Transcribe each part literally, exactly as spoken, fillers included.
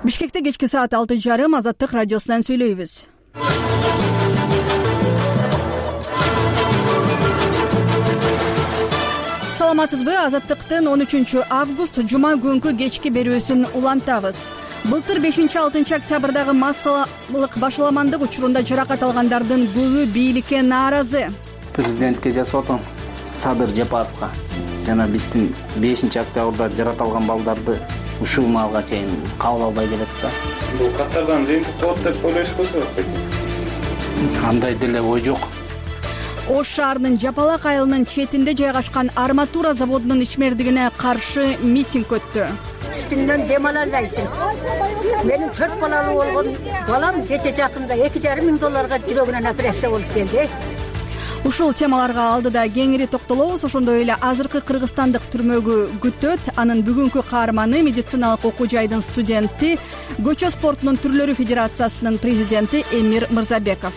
Бишкекте кечки саат алты жарым Азаттык радиосунан сүйлөйбүз. Саламатсызбы? Азаттыктын он үчүнчү август жума күнкү кечки берүүсүн улантабыз. Былтыр бешинчи алтынчы октябрдагы массалык башаламандык учурунда жаракат алгандардын көбү бийликке нааразы. Президентке жазып атам, Садыр Жапаровго жана биздин бешинчи октябрда жаратылган балдарды ушул маалга чейин кабыл албай келет да. Бул каттардан жыйынтык болот деп ойлойсузбу? Андай деле ой жок. Ош шаарынын Жапалак айылынын четинде жайгашкан арматура заводунун ичмердигине каршы митинг өттү. Üstünden dem alalaysın. Benim төрт балалы болгон балам кече жакында эки жарым миң долларга жүрөгүнөн операция болуп келди. Ушул темаларга алдыда кеңири токтолобуз. Ошондой эле азыркы кыргызстандык түрмөгү күтөт. Анын бүгүнкү каарманы медициналык окуу жайдын студенти, көчө спортунун түрлөрү федерациясынын президенти Эмир Мырзабеков.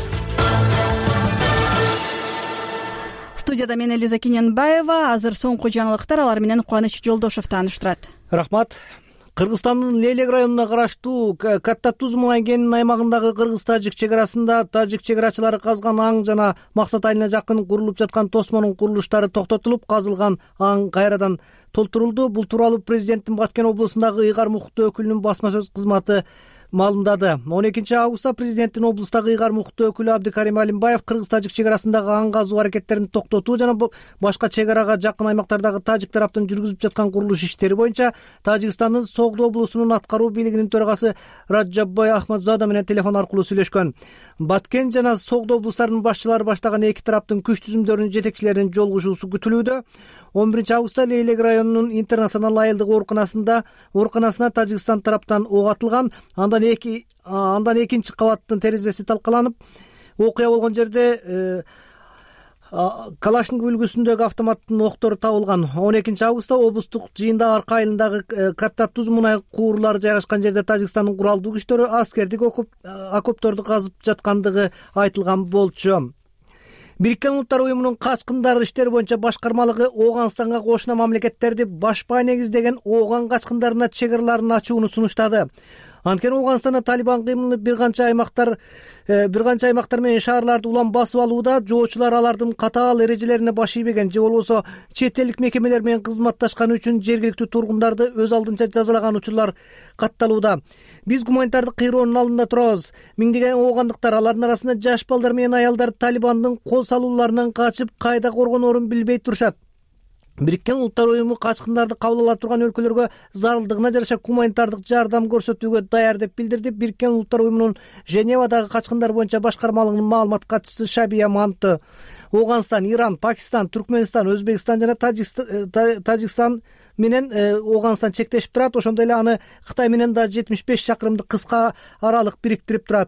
Студияда мен Элиза Кененбаева. Азыр соңку жаңылыктар, алар менен Кубаныч Жолдошов тааныштырат. Рахмат. Кыргызстандын Лелек районуна караштуу Катта Туз мунай кенинин аймагындагы кыргыз-тажик чек арасында тажик чек арачылары казган аң жана максат айылына жакын курулуп жаткан тосмонун курулуштары токтотулуп, казылган аң кайрадан толтурулду. Бул тууралуу президенттин Баткен облусундагы Ыйгар Мукуттуу өкүлүнүн басма сөз кызматы маалымдады. он экинчи августта президенттин облустагы Ыйгар Мукуттуу өкүлү Абдыкарим Алимбаев кыргыз-тажик чек арасындагы аң казуу аракеттерин токтотуу жана башка чек арага жакын аймактардагы тажик тараптын жүргүзүп жаткан курулуш иштери боюнча Тажикстандын Согду облусунун аткаруу бийлигинин төрагасы Раджаббай Ахмадзада менен телефон аркылуу сүйлөшкөн. Баткен жана Согду облустарынын башчылары баштаган эки тараптын күч түзүмдөрүнүн жетекчилеринин жолугушуусу күтүлүүдө. он биринчи августта Лейлек районунун интернационал айылдык ооруканасында ооруканасына Тажикстан тараптан ок атылган. Андан эки андан экинчи кабаттын терезеси талкаланып, окуя болгон жерде Калашников үлгүсүндөгү автоматтын октору табылган. он экинчи августта облустук жыйында Арка айылындагы Катта Туз мунай куурлары жайгашкан жерде Тажикстандын куралдуу күчтөрү аскердик окопторду казып жаткандыгы айтылган болчу. Бириккен Улуттар уюмунун качкындар иштери боюнча башкармалыгы Ооганстанга кошуна мамлекеттерди башпай негиздеген ооган качкындарына чек араларын ачууну сунуштады. Анткени Ооганстанда Талибан кыймылы бир канча аймактар бир канча аймактар менен шаарларды улам басып алууда, жоочулар алардын катаал эрежелерине баш ийбеген же болбосо чет элдик мекемелер менен кызматташканы үчүн жергиликтүү тургундарды өз алдынча жазалаган учурлар катталууда. Биз гуманитардык кыйроонун алдында турабыз. Миңдеген оогандыктар, алардын арасында жаш балдар менен аялдар Талибандын кол салууларынан качып кайда коргоноорун билбей турушат. Бириккен Улуттар уюму качкындарды кабыл ала турган өлкөлөргө зарылдыгына жараша гуманитардык жардам көрсөтүүгө даяр деп билдирди Бириккен Улуттар уюмунун Женевадагы качкындар боюнча башкармалыгынын маалымат катчысы Шабия Манты. Ооганстан, Иран, Пакистан, Түркмөнстан, Өзбекстан жана Тажикстан менен Ооганстан чектешип турат. Ошондой эле аны Кытай менен да жетимиш беш чакырымдык кыска аралык бириктирип турат.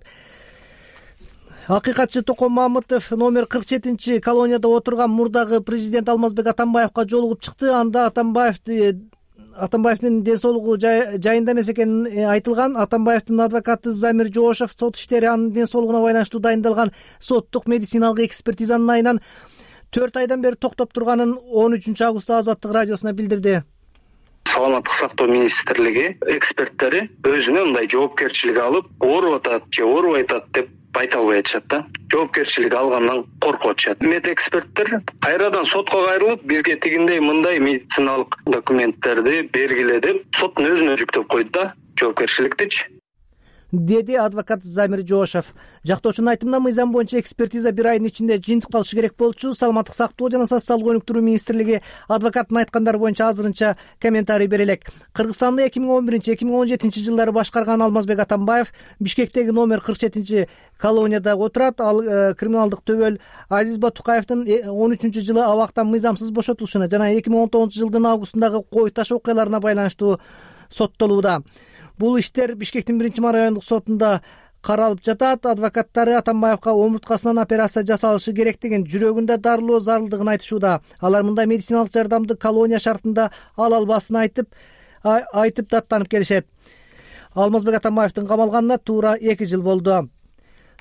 Акыйкатчы Токон Мамытов номер кырк жетинчи колонияда отурган мурдагы президент Алмазбек Атамбаевга жолугуп чыкты. Анда Атамбаевди Атамбаевдин ден соолугу жайында эмес экени айтылган. Атамбаевдин адвокаты Замир Жоошев сот иштери анын ден соолугуна байланыштуу дайындалган соттук медициналык экспертизанын айынан төрт айдан бери токтоп турганын он үчүнчү августта Азаттык радиосуна билдирди. Саламаттык сактоо министрлиги эксперттери өзүнө мындай жоопкерчилик алып, ооруп атат же оорубай атат деп айта албай атышат да. Жоопкерчилик алгандан коркуп атышат. Мед эксперттер кайрадан сотко кайрылып, бизге тигиндей мындай медициналык документтерди бергиле деп соттун өзүнө жүктөп койду да жоопкерчиликтичи, деди адвокат Замир Жоошев. Жактоочунун айтымында мыйзам боюнча экспертиза бир айдын ичинде жыйынтыкталышы керек болчу. Саламаттык сактоо жана социалдык өнүктүрүү министрлиги адвокаттын айткандары боюнча азырынча комментарий бере элек. Кыргызстанды эки миң он биринчи эки миң он жетинчи жылдары башкарган Алмазбек Атамбаев Бишкектеги номер кырк жетинчи колонияда отурат. Ал криминалдык төбөл Азиз Батукаевдин он үчүнчү жылы абактан мыйзамсыз бошотулушуна жана эки миң он тогузунчу жылдын августундагы кой таш окуяларына байланыштуу соттолууда. Бул иштер Бишкектин биринчи райондук сотунда каралып жатат. Адвокаттары Атамбаевга омурткасынан операция жасалышы керектигин, жүрөгүндө дарылоо зарылдыгын айтышууда. Алар мындай медициналык жардамды колония шартында ала албасын айтып айтып даттанып келишет. Алмазбек Атамбаевдин камалганына туура эки жыл болду.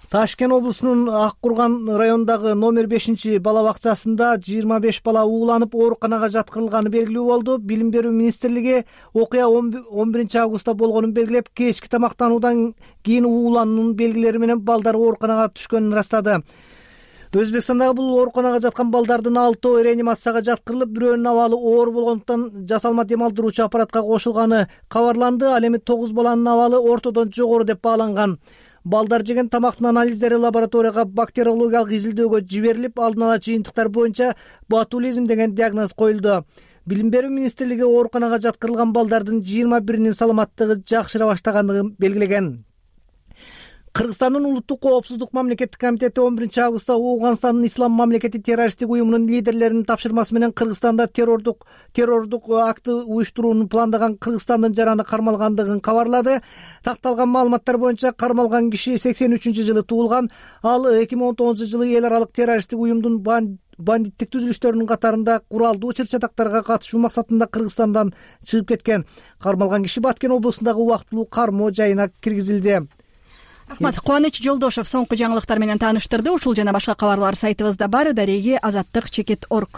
Ташкент облусунун Ак Курган районундагы номер бешинчи бала бакчасында жыйырма беш бала ууланып ооруканага жаткырылганы белгилүү болду. Билим берүү министрлиги окуя он биринчи августта болгонун белгилеп, кечки тамактануудан кийин уулануунун белгилери менен балдар ооруканага түшкөнүн ырастады. Өзбекстандагы бул ооруканага жаткан балдардын алтоо реанимацияга жаткырылып, бирөөнүн абалы оор болгондуктан жасалма дем алдыруучу аппаратка кошулганы кабарланды. Ал эми тогуз баланын абалы ортодон жогору деп бааланган. Балдар жеген тамактын анализдери лабораторияга бактериологиялык изилдөөгө жиберилип, алдын ала жыйынтыктар боюнча ботулизм деген диагноз коюлду. Билим берүү министрлиги ооруканага жаткырылган балдардын жыйырма биринин саламаттыгы жакшыра баштаганын белгилеген. Кыргызстандын улуттук коопсуздук мамлекеттик комитети он биринчи августта Ооганстандын ислам мамлекети террористтик уюмунун лидерлеринин тапшырмасы менен Кыргызстанда террордук террордук акты уюштурууну пландаган Кыргызстандын жараны кармалгандыгын кабарлады. Такталган маалыматтар боюнча кармалган киши сексен үчүнчү жылы туулган. Ал эки миң он тогузунчу жылы эл аралык террористтик уюмдун бандиттик түзүлүштөрүнүн катарында куралдуу чыр-чатактарга катышуу максатында Кыргызстандан чыгып кеткен. Кармалган киши Баткен облусундагы убактылуу кармоо жайына киргизилди. Рахмат. Кубаныч Жолдошев соңку жаңылыктар менен тааныштырды. Ушул жана башка кабарлар сайтыбызда бар. Дареги азаттык чекит точка орг.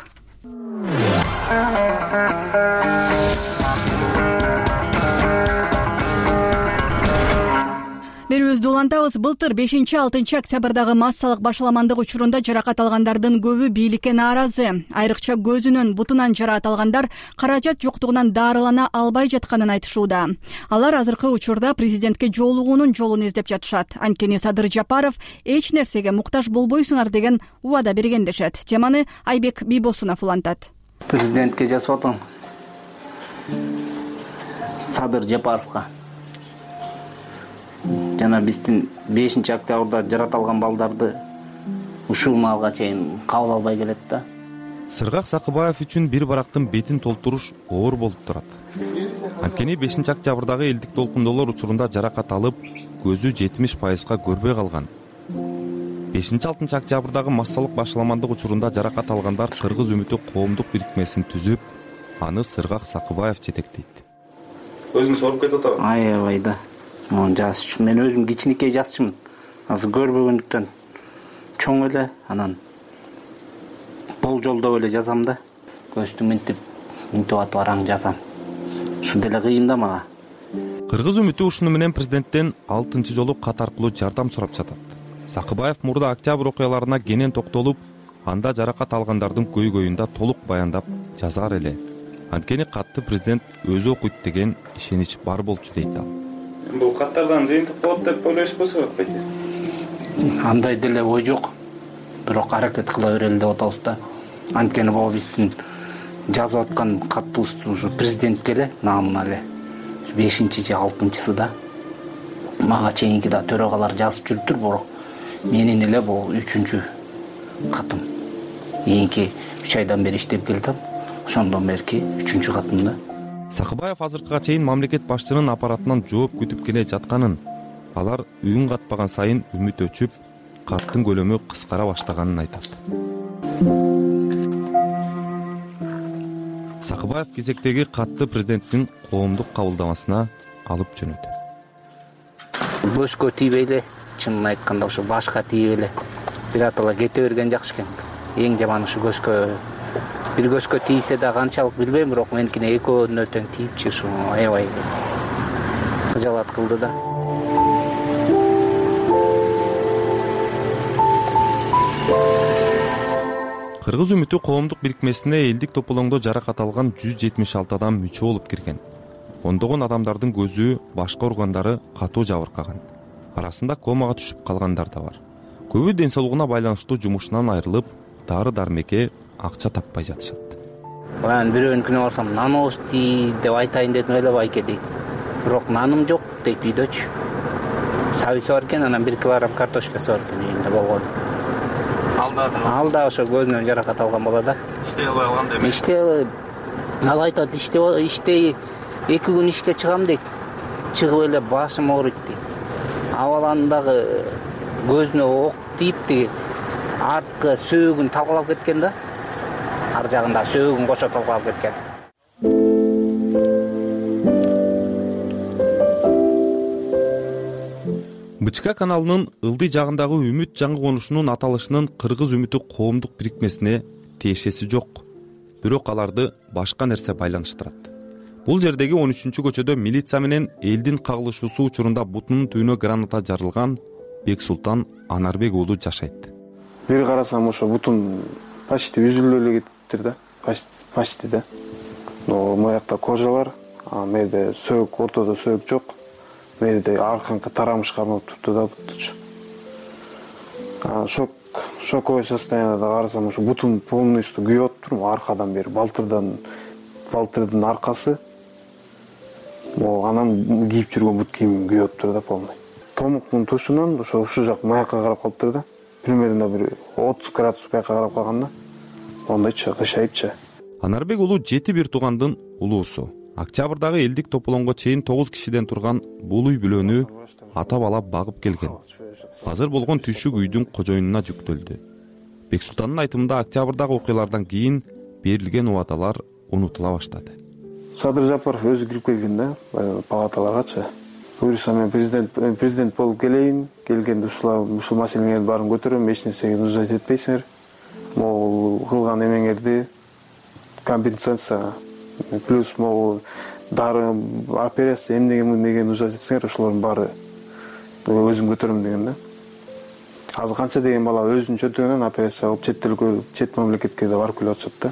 Берүүбүздү улантабыз. Былтыр бешинчи алтынчы октябрдагы массалык башаламандык учурунда жаракат алгандардын көбү бийликке нааразы. Айрыкча көзүнөн, бутунан жаракат алгандар каражат жоктугунан дарылана албай жатканын айтышууда. Алар азыркы учурда президентке жолугуунун жолун издеп жатышат. Анткени Садыр Жапаров эч нерсеге муктаж болбойсуңар деген убада берген дешет. Теманы Айбек Бийбосунов улантат. Президентке жазып атам. Садыр Жапаровго. Жана биздин бешинчи октябрда жаратылган балдарды ушул маалга чейин кабыл албай келет да. Сыргак Сакыбаев үчүн бир барактын бетин толтуруш оор болуп турат. Анткени бешинчи октябрдагы элдик толкундоолор учурунда жаракат алып, көзү жетимиш пайызга көрбөй калган. бешинчи алтынчы октябрдагы массалык башаламандык учурунда жаракат алгандар Кыргыз үмүтү коомдук бирикмесин түзүп, аны Сыргак Сакыбаев жетектейт. Өзүңүз оруп кетип атабы? Аябай да. Жазчы, мен өзүм кичинекей жазчымын. Азыр көрбөгөндүктөн чоң эле, анан болжолдоп эле жазам да. Көздү мынтип, мынтип атып араң жазам. Ушул деле кыйын да мага. Кыргыз үмүтү ушуну менен президенттен алтынчы жолу кат аркылуу жардам сурап жатат. Сакыбаев мурда октябрь окуяларына кенен токтолуп, анда жаракат алгандардын көйгөйүн толук баяндап жазар эле. Анткени катты президент өзү окуйт деген ишенич бар болчу дейт ал. Бул каттардан жыйынтык болот деп ойлойсузбу атпайт? Андай деле ой жок. Бирок аракет кыла берели деп атабыз да. Анткени бул биздин жазып аткан катыбыз ушу президентке эле наамына эле бешинчи же алтынчысы да. Мага чейинки да төрагалар жазып жүрүптүр, бирок менин эле бул үчүнчү катым. Кийинки үч айдан бери иштеп келдим. Ошондон берки үчүнчү катым да. Сакыбаев азыркыга чейин мамлекет башчынын аппаратынан жооп күтүп келе жатканын, алар үн катпаган сайын үмүт өчүп, каттын көлөмү кыскара баштаганын айтат. Сакыбаев кезектеги катты президенттин коомдук кабылдамасына алып жөнөдү. Көзгө тийбей эле, чынын айтканда ошо башка тийип эле биратала кете берген жакшы экен. Эң жаманы ушу көзгө бир көзгө тийсе да канчалык билбейм, бирок меникине экөөнүнө тең тийипчи, ушу аябай кыжалат кылды да. Кыргыз үмүтү коомдук бирикмесине элдик тополоңдо жаракат алган жүз жетимиш алты адам мүчө болуп кирген. Ондогон адамдардын көзү, башка органдары катуу жабыркаган. Арасында комага түшүп калгандар да бар. Көбү ден соолугуна байланыштуу жумушунан айрылып, дары-дармекке акча таппай жатышат. Мен бирөөнүкүнө барсам, наности деп айтайын дедим эле байке дейт. Бирок наным жок дейт үйдөчү. Сабиси бар экен, анан бир килограмм картошкасы бар экен үйүндө болгон. Алдадыр. Алда ошо көзүнөн жаракат алган бала да. Иштей албай калган деме. Иштей ал айтат, иштей иштей эки күн ишке чыгам дейт. Чыгып эле башым ооруйт дейт. Абаландагы көзүнө ок тийип тиги арткы сөөгүн талкалап кеткен да. Ар жагында сөөгүн кошо талкалап кеткен. Бычка каналынын ылдый жагындагы Үмүт жаңы конушунун аталышынын Кыргыз Үмүтү коомдук бирикмесине тиешеси жок. Бирок аларды башка нерсе байланыштырат. Бул жердеги он үчүнчү көчөдө милиция менен элдин кагылышуусу учурунда бутунун түбүнө граната жарылган Бексултан Анарбек уулу жашайт. Бир карасам ошо бутун почти үзүлүп эле кетиптир да. Почти да. Но моякта кожа бар, а мерде сөөк, ортодо сөөк жок. Мерде арканкы тарамыш кармап турупту да бутучу. Шок, шоковое состоянияда карасам ошо бутун полностью күйүп атыптыр, аркадан бери балтырдан, балтырдын аркасы. Mo anam кийип жүргөн бут кийим күйүп атыптыр да полный. Томуктун тушунан ошо ушул жак маякка карап калыптыр да. Примерно бир отуз градус бияка карап калганда ондойчу кышайыпчы. Анарбек уулу жети бир туугандын улуусу. Октябрдагы элдик тополоңго чейин тогуз кишиден турган бул үй бүлөнү ата бала багып келген. Азыр болгон түшүк үйдүн кожоюнуна жүктөлдү. Бексултандын айтымында октябрдагы окуялардан кийин берилген убадалар унутула баштады. Садыр Жапаров өзү кирип келген да, палаталаргачы. Буюрса мен президент президент болуп келейин, келгенде ушулар ушул маселелердин баарын көтөрөм, эч нерсеге нуждат этпейсиңер. Могул кылган эмеңерди компенсация плюс могул дары операция эмнеге эмнеге нуждат этсеңер, ошолордун баары өзүм көтөрөм деген да. Азыр канча деген бала өзүнүн чөтүгүнөн операция кылып чет элге, чет мамлекетке да барып келип атышат да.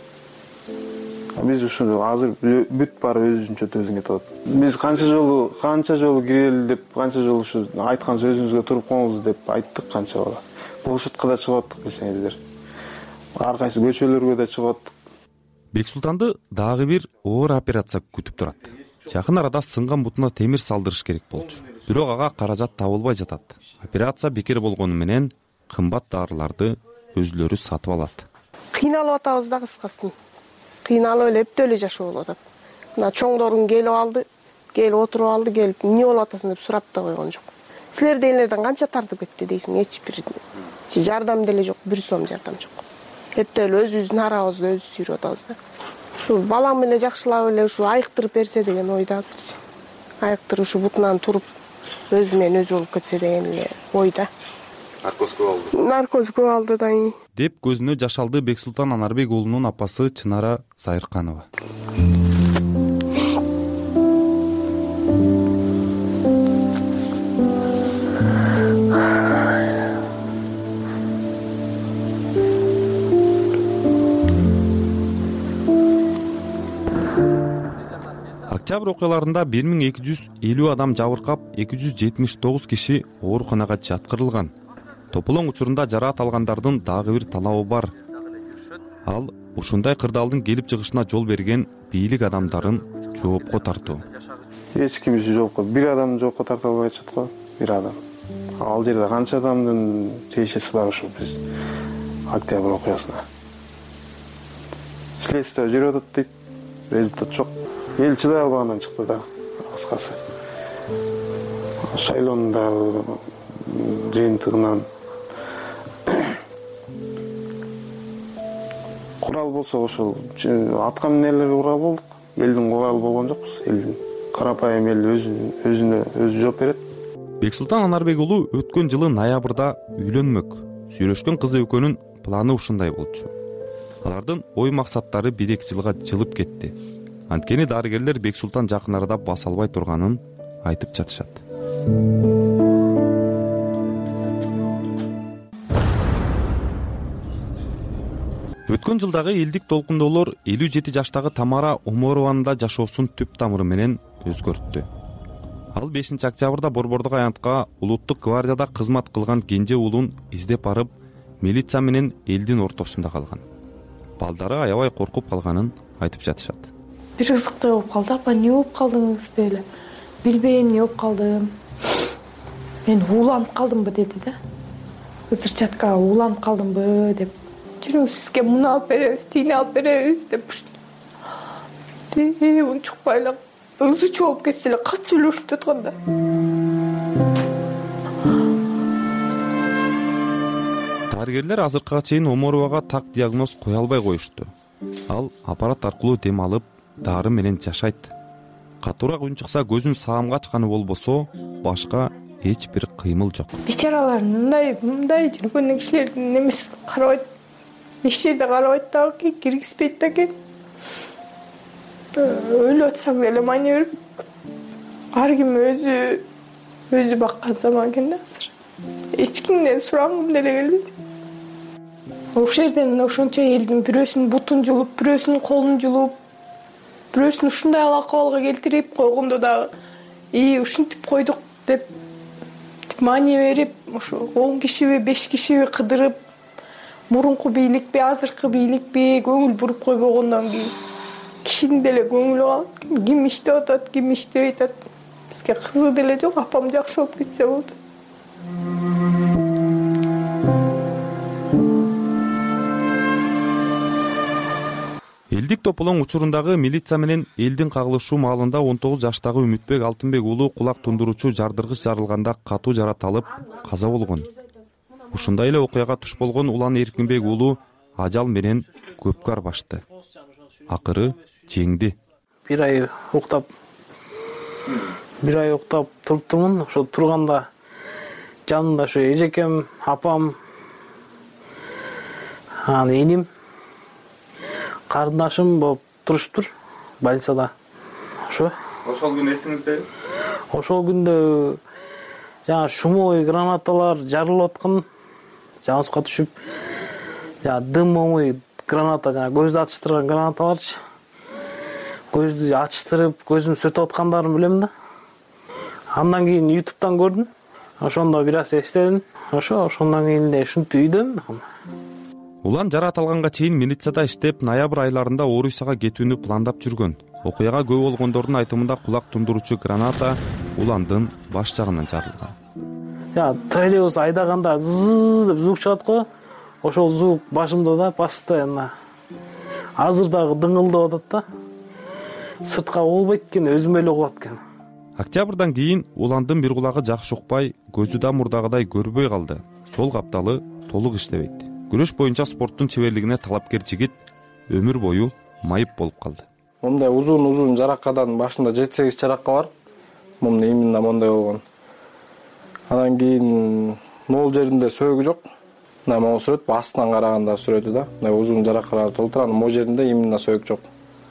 Биз ушуну азыр бүт баары өзүнүн чөтүгүнөн кетип атат. Биз канча жолу, канча жолу кирели деп, канча жолу ушу айткан сөзүңүзгө туруп коңуз деп айттык канча бала. Болшутка да чыгып аттык билсеңиздер. Ар кайсы көчөлөргө да чыгып аттык. Бексултанды дагы бир оор операция күтүп турат. Жакын арада сынган бутуна темир салдырыш керек болчу. Бирок ага каражат табылбай жатат. Операция бекер болгону менен кымбат дарыларды өзүлөрү сатып алат. Кыйналып атабыз да кыскасын. Кыйналып эле эптеп эле жашоо болуп атат. Мына чоңдорун келип алды, келип отуруп алды, келип эмне болуп атасың деп сурап да койгон жок. Силер дегендерден канча тартып кетти дейсиң, эч бир жардам деле жок, бир сом жардам жок. Эптеп эле өзүбүздүн арабызды өзүбүз жүрүп атабыз да. Ушу балам эле жакшылап эле ушу айыктырып берсе деген ойдо азырчы. Айыктырып ушу бутунан туруп өзү менен өзү болуп кетсе деген эле ойдо. Наркоз көп алды. Наркоз көп алды да. Деп көзүнө жаш алды Бексултан Анарбек уулунун апасы Чынара Сайырканова. Октябрь окуяларында бир миң эки жүз элүү адам жабыркап, эки жүз жетимиш тогуз киши ооруканага жаткырылган. Тополоң учурунда жараат алгандардын дагы бир талабы бар. Ал ушундай кырдаалдын келип чыгышына жол берген бийлик адамдарын жоопко тартуу. Эч ким жоопко, бир адам жоопко тарта албай атышат го, бир адам. Ал жерде канча адамдын тиешеси бар ушул биз октябрь окуясына. Следствие жүрүп атат дейт, результат жок. Эл чыдай албагандан чыкты да, кыскасы. Шайлоонун да жыйынтыгынан курал болсо ошол атка минерлерге курал болдук. Элдин куралы болгон жокпуз. Элдин карапайым эл өзүнө өзүнө өзү жооп берет. Бексултан Анарбек уулу өткөн жылы ноябрда үйлөнмөк. Сүйлөшкөн кызы экөөнүн планы ушундай болчу. Алардын ой максаттары бир эки жылга жылып кетти. Анткени дарыгерлер Бексултан жакын арада баса албай турганын айтып жатышат. Өткөн жылдагы элдик толкундоолор элүү жети жаштагы Тамара Оморованын да жашоосун түп тамыры менен өзгөрттү. Ал бешинчи октябрда Борбордук аянтка улуттук гвардияда кызмат кылган кенже уулун издеп барып, милиция менен элдин ортосунда калган. Балдары аябай коркуп калганын айтып жатышат. Бир кызыктуу болуп калды. Апа, эмне болуп калдыңыз деп эле. Билбейм, эмне болуп калдым. Мен ууланып калдымбы деди да. Ызырчатка ууланып калдымбы деп. Жүрүңүз, сизге муну алып беребиз, тигини алып беребиз деп. Де, унчукпай эле ызы чоолуп кетсе эле кат сүйлөшүп атканда. Дарыгерлер азыркыга чейин Оморовага так диагноз кое албай коюшту. Ал аппарат аркылуу дем алып, дары менен жашайт. Катуураак үн чыкса көзүн саамга ачканы болбосо, башка эч бир кыймыл жок. Бечаралар мындай мындай жүргөн кишилердин немеси карабайт. Эч жерде карабайт дагы, киргизбейт да экен. Өлүп атсам эле мани берип, ар ким өзү өзү баккан заман экен да азыр. Эч кимден сурагым деле келбейт. Ошол жерден ошончо элдин бирөөсүнүн бутун жулуп, бирөөсүнүн колун жулуп, бирөөсүн ушундай акыбалга келтирип койгондо дагы и ушинтип койдук деп мани берип, ошо он кишиби, беш кишиби кыдырып, мурунку бийликпи, азыркы бийликпи көңүл буруп койбогондон кийин кишинин деле көңүлү калат. Ким иштеп атат, ким иштебей атат. Бизге кызык деле жок, апам жакшы болуп кетсе болду. Элдик тополоң учурундагы милиция менен элдин кагылышуу маалында он тогуз жаштагы Үмүтбек Алтынбек уулу кулак тундуруучу жардыргыч жарылганда катуу жарат алып каза болгон. Ушундай эле окуяга туш болгон Улан Эркинбек уулу ажал менен көпкө арбашты. Акыры жеңди. Бир ай уктап, бир ай уктап туруптумун. Ошо турганда жанымда ошо эжекем, апам, анан эним, карындашым болуп туруштур больницада. Ошо. Ошол күн эсиңиздеби? Ошол күндө жана шумовой гранаталар жарылып аткан, жаныбызга түшүп, жана дымовый граната, жана көздү ачыштырган гранаталарчы. Көздү ачыштырып, көзүм сөтүп аткандарын билем да. Андан кийин ютубтан көрдүм. Ошондо бир аз эстедим. Ошо, ошондон кийин эле ушинтип үйдөм. Улан жарат алганга чейин милицияда иштеп, ноябрь айларында Орусияга кетүүнү пландап жүргөн. Окуяга күбө болгондордун айтымында кулак тундуруучу граната Уландын баш жагынан жарылган. Я троллейбус айдаганда зыз деп звук чыгат го. Ошол звук башымда да постоянно. Азыр дагы дыңылдап атат да. Сыртка болбойт экен, өзүм эле угат экен. Октябрдан кийин Уландын бир кулагы жакшы укпай, көзү да мурдагыдай көрбөй калды. Сол капталы толук иштебейт. Күрөш боюнча спорттун чеберлигине талапкер жигит өмүр бою майып болуп калды. Мындай узун-узун жаракадан башында жети сегиз жарака бар. Мында именно мондай болгон. Анан кийин нол жеринде сөөгү жок. Мына могу сүрөт астынан караганда сүрөтү да. Мындай узун жаракалар толтур, анан могу жеринде именно сөөгү жок.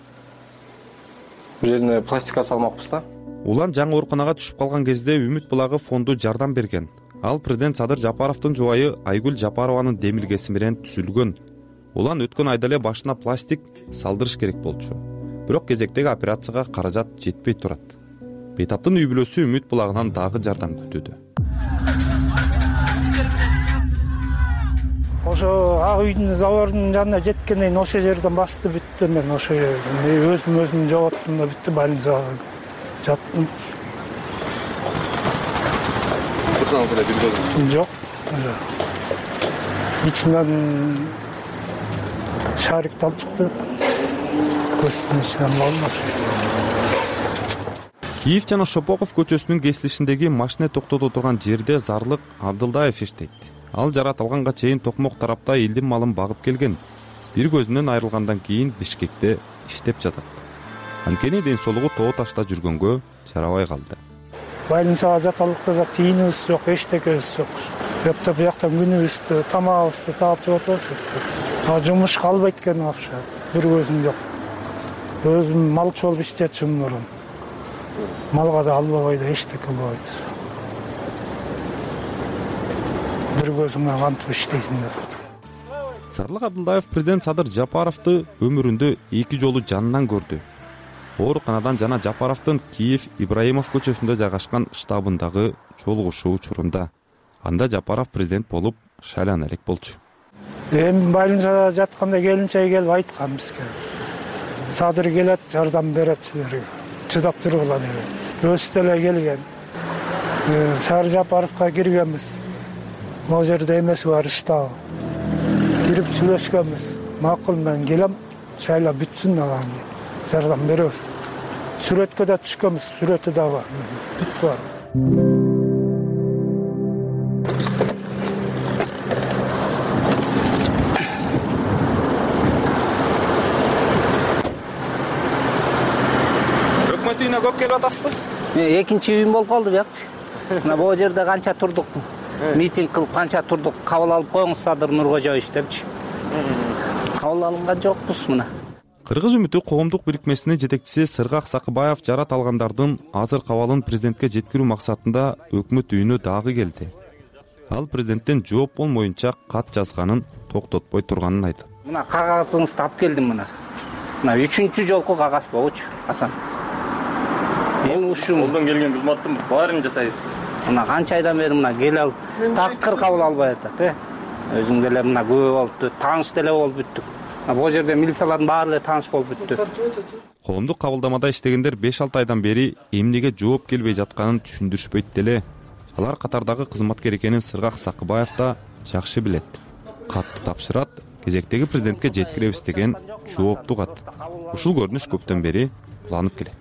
Бул жерине пластика салмакпыз да. Улан жаңы ооруканага түшүп калган кезде Үмүт булагы фонду жардам берген. Ал президент Садыр Жапаровдун жубайы Айгүл Жапарованын демилгеси менен түзүлгөн. Улан өткөн айда эле башына пластик салдырыш керек болчу. Бирок кезектеги операцияга каражат жетпей турат. Бейтаптын үй бүлөсү Үмүт булагынан дагы жардам күтүүдө. Ошо ак үйдүн заборунун жанына жеткенден ошол жерден басты бүттү. Мен ошо өзүм өзүм жооттум да бүттү, больницага жаттым. Турсаңыз эле бир көзүңүз? Жок. Ичинен шарик талып чыкты. Көздүн ичинен болмош. Киев жана Шопоков көчөсүнүн кесилишиндеги машина токтото турган жерде Зарлык Абдылдаев иштейт. Ал жарат алганга чейин Токмок тарапта элдин малын багып келген. Бир көзүнөн айрылгандан кийин Бишкекте иштеп жатат. Анткени ден соолугу тоо ташта жүргөнгө жарабай калды. Больницага жаталыкта да тийинибиз жок, эчтекебиз жок. Өптө бияктан күнүбүздү, тамагыбызды таап жеп атабыз. А жумушка албайт экен акча. Бир көзүм жок. Өзүм малчы болуп иштечүмүн мурун. Малга да албабай да эчтеке болбойт. Бир көзүңө кантип иштейсиң деп. Зарлык Абдылдаев президент Садыр Жапаровду өмүрүндө эки жолу жанынан көрдү. Ооруканадан жана Жапаровдун Киев Ибраимов көчөсүндө жайгашкан штабындагы жолугушуу учурунда. Анда Жапаров президент болуп шайлана элек болчу. Эми больницада жатканда келинчеги келип айткан бизге. Садыр келет, жардам берет силерге. Чыдап тургула деп. Өзү деле келген. Садыр Жапаровго киргенбиз. Могу жерде эмеси бар штаб. Кирип сүйлөшкөнбүз. Макул, мен келем, шайлап бүтсүн анан жардам беребиз. Сүрөткө да түшкөнбүз, сүрөтү да бар. Бүт бар. Өкмөт үйүнө көп келип атасызбы? Экинчи үйүм болуп калды бияк. мына бул жерде канча турдук, митинг кылып канча турдук, кабыл алып коюңуз Садыр Нуркожоевич депчи. Кабыл алынган жокпуз мына. Кыргыз үмүтү коомдук бирикмесинин жетекчиси Сыргак Сакыбаев жарат алгандардын азыркы абалын президентке жеткирүү максатында өкмөт үйүнө дагы келди. Ал президенттен жооп болмоюнча кат жазганын токтотпой турганын айтты. Мына кагазыңызды алып келдим мына. Мына үчүнчү жолку кагаз болчу, Асан. Эми ушул колдон келген кызматтын баарын жасайсыз. Мына канча айдан бери мына кел алып, такыр кабыл албай атат, э. Өзүң деле мына көп болупту, тааныш деле болуп бүттүк. Бул жерде милициялардын баары эле тааныш болуп бүттү. Коомдук кабылдамада иштегендер беш алты айдан бери эмнеге жооп келбей жатканын түшүндүрүшпөйт деле. Алар катардагы кызматкер экенин Сыргак Сакыбаев да жакшы билет. Катты тапшырат, кезектеги президентке жеткиребиз деген жоопту кат. Ушул көрүнүш көптөн бери уланып келет.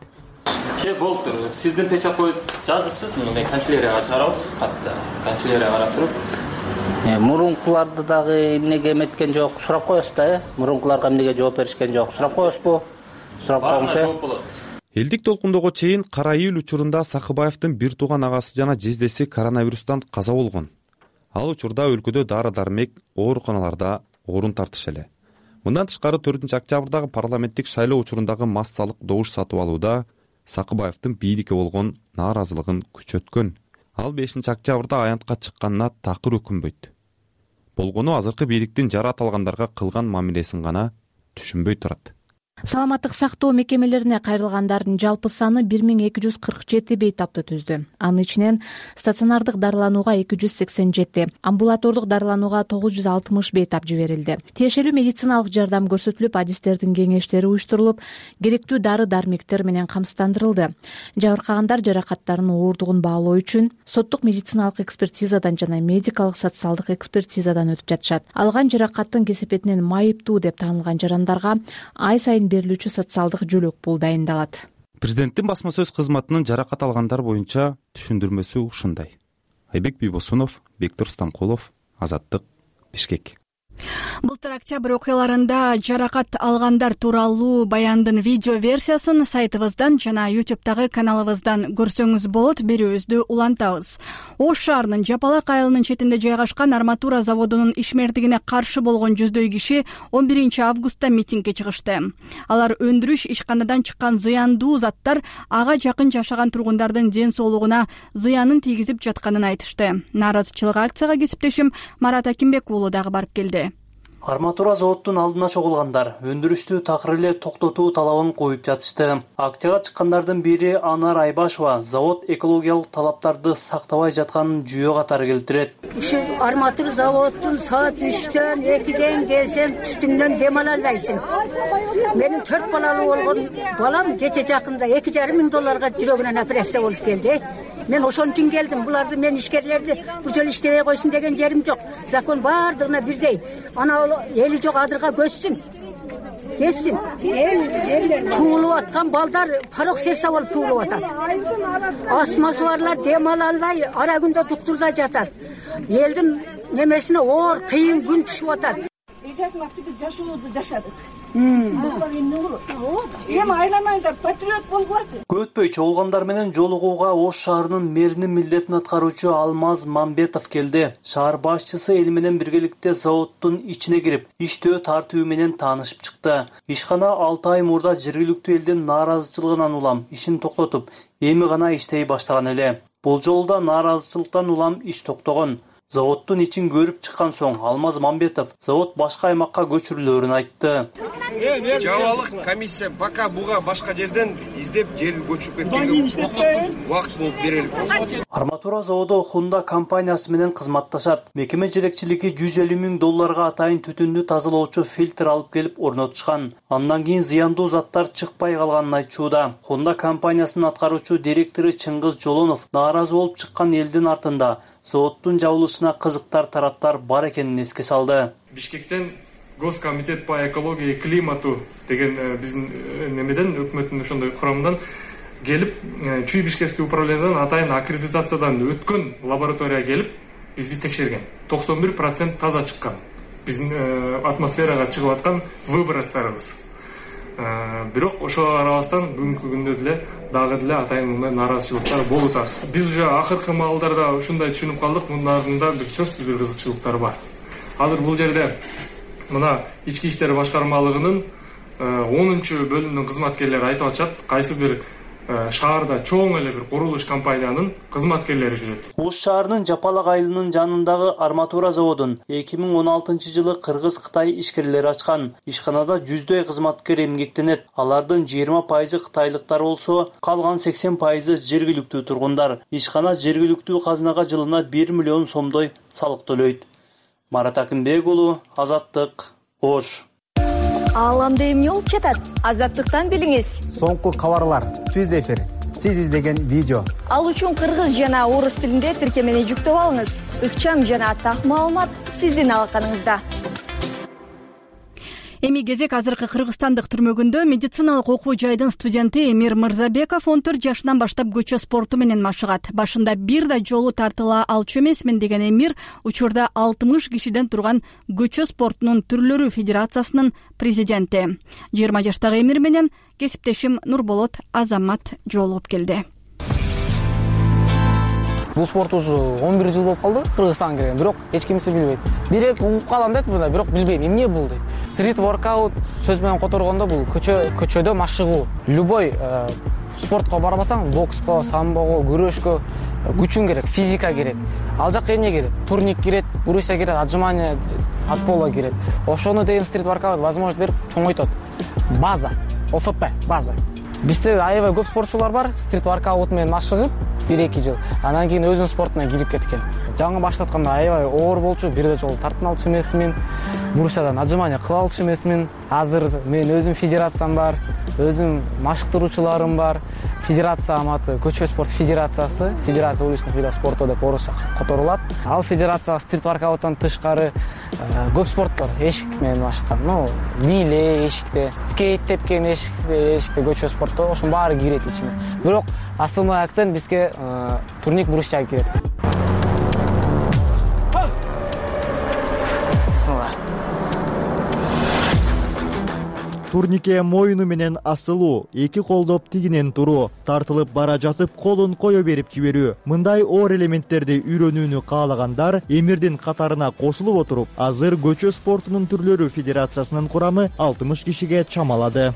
Ке болуптур. Сиздин печат коюп жазыпсыз, мына канцелярияга чыгарабыз, катты. Канцелярияга карап туруп. Э, мурункуларды дагы эмнеге эметкен жок, сурап коесуз да, э? Мурункуларга эмнеге жооп беришкен жок, сурап коесузбу? Сурап коюңуз. Элдик толкундого чейин Кара июль учурунда Сакыбаевдин бир тууган агасы жана жездеси коронавирустан каза болгон. Ал учурда өлкөдө дары-дармек ооруканаларда орун тартыш эле. Мындан тышкары төртүнчү октябрдагы парламенттик шайлоо учурундагы массалык добуш сатып алууда Сакыбаевдин бийликке болгон нааразылыгын күчөткөн. Ал бешинчи октябрда аянтка чыкканына такыр өкүнбөйт. Болгону азыркы бийликтин жарат алгандарга кылган мамилесин гана түшүнбөй турат. Саламаттык сактоо мекемелерине кайрылгандардын жалпы саны бир миң эки жүз кырк жети бейтапты түздү. Анын ичинен стационардык дарыланууга эки жүз сексен жети, амбулатордук дарыланууга тогуз жүз алтымыш бейтап жиберилди. Тиешелүү медициналык жардам көрсөтүлүп, адистердин кеңештери уюштурулуп, керектүү дары-дармектер менен камсыздандырылды. Жабыркагандар жаракаттарынын ооругун баалоо үчүн соттук медициналык экспертизадан жана медикалык социалдык экспертизадан өтүп жатышат. Алган жаракаттын кесепетинен майыптуу деп таанылган жарандарга ай сайын берилүүчү социалдык жөлөк пул дайындалат. Президенттин басма сөз кызматынын жаракат алгандар боюнча түшүндүрмөсү ушундай. Айбек Бийбосунов, Бектур Станкулов, Азаттык, Бишкек. Былтыр октябрь окуяларында жаракат алгандар тууралуу баяндын видео версиясын сайтыбыздан жана ютубтагы каналыбыздан көрсөңүз болот, берүүбүздү улантабыз. Ош шаарынын Жапалак айылынын четинде жайгашкан арматура заводунун ишмердигине каршы болгон жүздөй киши он биринчи августта митингге чыгышты. Алар өндүрүш ишканадан чыккан зыяндуу заттар ага жакын жашаган тургундардын ден соолугуна зыянын тийгизип жатканын айтышты. Нааразычылык акцияга кесиптешим Марат Акимбек уулу дагы барып келди. Арматура заводдун алдына чогулгандар өндүрүштү такыр эле токтотуу талабын коюп жатышты. Акцияга чыккандардын бири Анар Айбашева завод экологиялык талаптарды сактабай жатканын жүйө катары келтирет. Ушул арматура заводдун саат үчтөн экиден келсең түтүндөн дем ала албайсың. Менин төрт балалуу болгон балам кече жакында эки жарым миң долларга жүрөгүнөн операция болуп келди. Мен ошон үчүн келдим. Буларды мен ишкерлерди бул жолу иштебей койсун деген жерим жок. Закон бардыгына бирдей. Ана эли жок адырга көссүн. Кессин. Туулуп аткан балдар парок серса болуп туулуп атат. Астмасы барлар дем ала албай ара күндө доктурда жатат. Элдин немесине оор кыйын күн түшүп атат. Жашообузду жашадык. Эми айланайдар, патриот болгулачы. Көтпөй чогулгандар менен жолугууга Ош шаарынын мэринин милдетин аткаруучу Алмаз Мамбетов келди. Шаар башчысы эл менен биргеликте заводдун ичине кирип, иштөө тартуу менен таанышып чыкты. Ишкана алты ай мурда жергиликтүү элдин нааразычылыгынан улам ишин токтотуп, эми гана иштей баштаган эле. Бул жолу да нааразычылыктан улам иш токтогон. Заводдун ичин көрүп чыккан соң Алмаз Мамбетов завод башка аймакка көчүрүлөөрүн айтты. Жабалык комиссия бака буга башка жерден издеп жер көчүрүп кеткенге убакыт болуп берели. Арматура заводу Хунда компаниясы менен кызматташат. Мекеме жетекчилиги жүз элүү миң долларга атайын түтүндү тазалоочу фильтр алып келип орнотушкан. Андан кийин зыяндуу заттар чыкпай калганын айтчууда. Хунда компаниясынын аткаруучу директору Чыңгыз Жолонов нааразы болуп чыккан элдин артында заводдун жабылышына кызыктар тараптар бар экенин эске салды. Бишкектен Госкомитет по экологии и климату деген биздин немеден өкмөттүн ошондой курамынан келип, Чүй Бишкекский управлениядан атайын аккредитациядан өткөн лаборатория келип бизди текшерген. токсон бир процент таза чыккан. Биздин атмосферага чыгып аткан выбростарыбыз. бирок ошого карабастан бүгүнкү күндө деле дагы деле атайын мындай нааразычылыктар болуп атат. Биз уже акыркы маалдарда ушундай түшүнүп калдык, мундардын да бир сөзсүз бир кызыкчылыктар бар. Азыр бул жерде мына ички иштер башкармалыгынын онунчу бөлүмүнүн кызматкерлери айтып атышат, кайсы бир шаарда чоң эле бир курулуш компаниянын кызматкерлери жүрөт. Ош шаарынын Жапалак айылынын жанындагы арматура заводун эки миң он алтынчы жылы Кыргыз-Кытай ишкерлери ачкан. Ишканада жүздөй кызматкер эмгектенет. Алардын жыйырма пайызы кытайлыктар болсо, калган сексен пайызы жергиликтүү тургундар. Ишкана жергиликтүү казынага жылына бир миллион сомдой салык төлөйт. Марат Акынбек уулу, Азаттык, Ош. Ааламда эмне болуп жатат? Азаттыктан билиңиз. Соңку кабарлар, түз эфир, сиз издеген видео. Ал үчүн кыргыз жана орус тилинде тиркемени жүктөп алыңыз. Ыкчам жана так маалымат сиздин алаканыңызда. Эми кезек азыркы кыргызстандык түрмөгүндө медициналык окуу жайдын студенти Эмир Мырзабеков он төрт жашынан баштап көчө спорту менен машыгат. Башында бир да жолу тартыла алчу эмесмин деген Эмир учурда алтымыш кишиден турган көчө спортунун түрлөрү федерациясынын президенти. жыйырма жаштагы Эмир менен кесиптешим Нурболот Азамат жолугуп келди. Бул спорт уже он бир жыл болуп калды Кыргызстанга келген, бирок эч кимсе билбейт. Бир эки угуп калам дейт мында, бирок билбейм эмне бул дейт. Стрит воркаут сөз менен которгондо бул көчө көчөдө машыгуу. Любой спортко барбасаң, бокско, самбого, күрөшкө күчүң керек, физика керек. Ал жакка эмне керек? Турник керек, брусья керек, отжимание, отполо керек. Ошону деген стрит воркаут возможность берип чоңойтот. База, О Ф П база. Бизде аябай көп спортчулар бар, стрит воркаут менен машыгып бир эки жыл. Анан кийин өзүнүн спортуна кирип кеткен. Жаңы баштатканда аябай оор болчу, бир да жолу тартын алчу эмесмин. Брусьядан отжимание кыла алчу эмесмин. Азыр мен өзүм федерациям бар, өзүм машыктыруучуларым бар. Федерация аматы көчө спорт федерациясы, федерация уличных видов спорта деп орусча которулат. Ал федерация стрит воркауттан тышкары көп спорт бар. Эшик менен машыккан, ну, бийле эшикте, скейт тепкен эшикте, эшикте көчө спорту, ошонун баары кирет ичине. Бирок основной акцент бизге турник брусья кирет. Турнике моюну менен асылуу, эки колдоп тигинен туруу, тартылып бара жатып колун кое берип жиберүү. Мындай оор элементтерди үйрөнүүнү каалагандар Эмирдин катарына кошулуп отуруп, азыр көчө спортунун түрлөрү федерациясынын курамы алтымыш кишиге чамалады.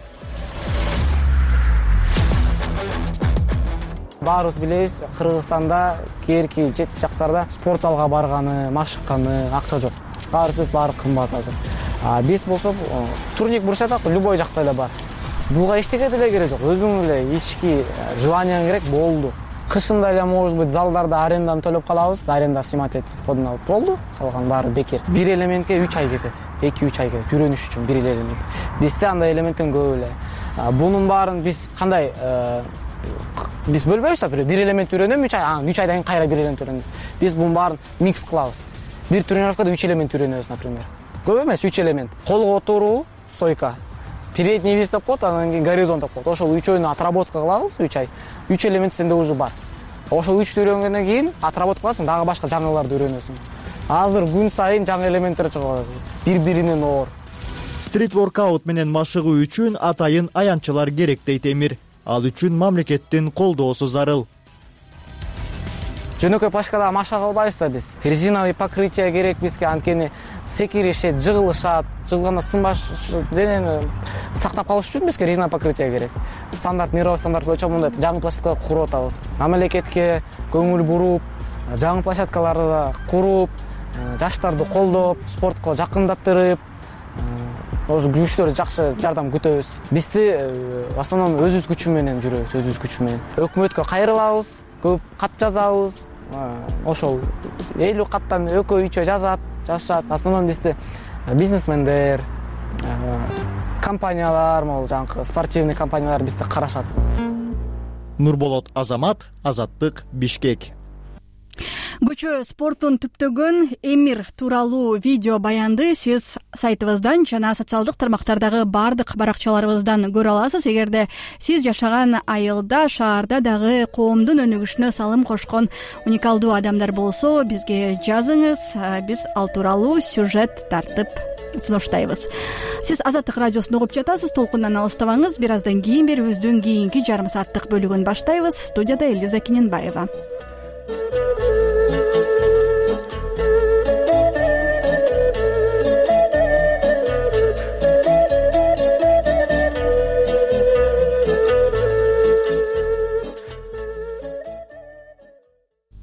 Баарыбыз билебиз, Кыргызстанда кээки чет жактарда спорт залга барганы, машыкканы акча жок. Баарыбыз баары кымбат азыр. А биз болсо турник бурсада любой жакта эле бар. Буга эчтеке деле керек жок. Өзүң эле ички желанияң керек болду. Кышында эле может быть залдарда аренданы төлөп калабыз, аренда снимать этип кодун алып болду. Калган баары бекер. Бир элементке үч ай кетет, эки үч ай кетет үйрөнүш үчүн бир элемент. Бизде андай элементтен көп эле. Бунун баарын биз кандай биз бөлбөйбүз да, бир элемент үйрөнөм үч ай, анан үч айдан кийин кайра бир элемент үйрөнөм. Биз бунун баарын микс кылабыз. Бир тренировкада үч элемент үйрөнөбүз, например. Көп эмес үч элемент. Колго отуруу, стойка. Передний вис деп коет, анан кийин горизонт деп коет. Ошол үчөөнү отработка кылабыз үч ай. үч элемент сенде уже бар. Ошол үчтү үйрөнгөндөн кийин отработка кыласың, дагы башка жаңыларды үйрөнөсүң. Азыр күн сайын жаңы элементтер чыгып атат. Бири-биринен оор. Стрит воркаут менен машыгуу үчүн атайын аянтчылар керек дейт Эмир. Ал үчүн мамлекеттин колдоосу зарыл. Жөнөкөй площадкада машыга албайбыз да биз. Резиновый покрытие керек бизге, анткени секиришет, жыгылышат, жыгылганда сынбаш денени сактап калыш үчүн бизге резиновый покрытие керек. Стандарт, мировой стандарт боюнча мындай жаңы площадкалар куруп атабыз. Мамлекетке көңүл буруп, жаңы площадкаларды куруп, жаштарды колдоп, спортко жакындаптырып, ошо күчтөр жакшы жардам күтөбүз. Бизди в основном өзүбүз күчү менен жүрөбүз, өзүбүз күчү менен. Өкмөткө кайрылабыз, көп кат жазабыз. Ошол элүү каттан экөө үчөө жазат, жазышат. Основном бизде бизнесмендер, компаниялар, могул жаңы спортивный компаниялар бизди карашат. Нурболот Азамат, Азаттык, Бишкек. Көчө спортун түптөгөн Эмир тууралуу видео баянды сиз сайтыбыздан жана социалдык тармактардагы бардык баракчаларыбыздан көрө аласыз. Эгерде сиз жашаган айылда, шаарда дагы коомдун өнүгүшүнө салым кошкон уникалдуу адамдар болсо, бизге жазыңыз. Биз ал тууралуу сюжет тартып сунуштайбыз. Сиз Азаттык радиосун угуп жатасыз. Толкундан алыстабаңыз. Бир аздан кийин берүүбүздүн кийинки жарым сааттык бөлүгүн баштайбыз. Студияда Элиза Кененбаева.